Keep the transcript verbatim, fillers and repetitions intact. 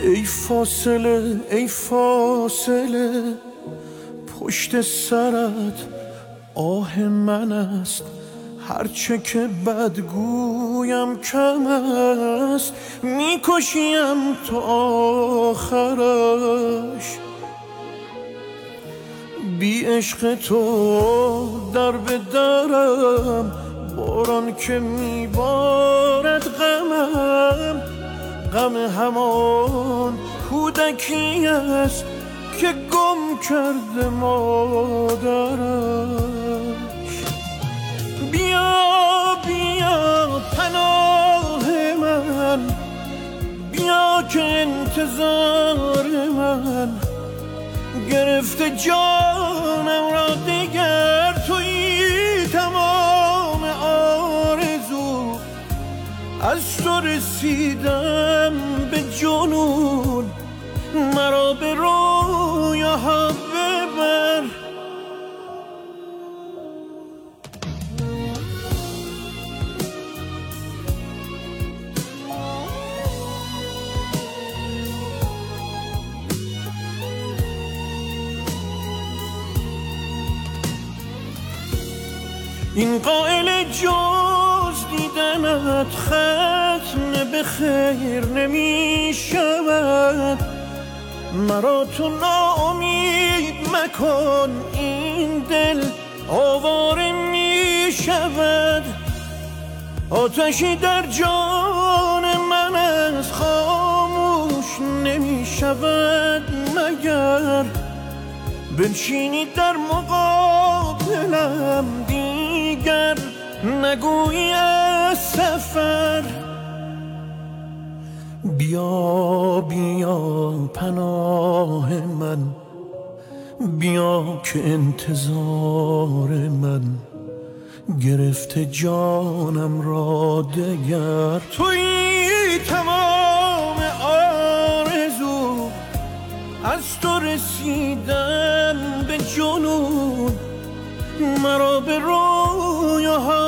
ای فاصله ای فاصله پشت سرت آه من است، هرچه که بدگویم کم است، میکشیم تا آخرش. بی عشق تو در به درم، باران که میبارد غمم، غم همان کودکی است که گم کرده مادرش. بیا بیا پناه من، بیا که انتظار من گرفته جانم را دیگر. تویی تمام آرزو، از تو رسیدم به جنون، مرا به رویاها ببر. این قائل جز دیدنت ختم به خیر نمی شود، مرا تو ناامید مکن، این دل آواره می شود. آتشی در جان من از خاموش نمی شود مگر بنشینی در مقابلم، دیگر نگویی از سفر. بیا بیا پناه من، بیا که انتظار من گرفته جانم را دگر. تویی تمام آرزو، از تو رسیدم به جنون، مرا به رویاها